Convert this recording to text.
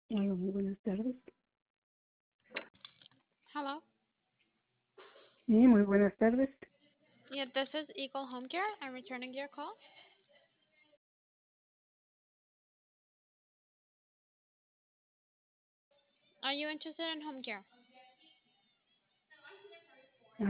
Hola, muy buenas tardes. Hello. Sí, muy buenas tardes. Yeah, this is Eagle Home Care. I'm returning your call. Are you interested in home care?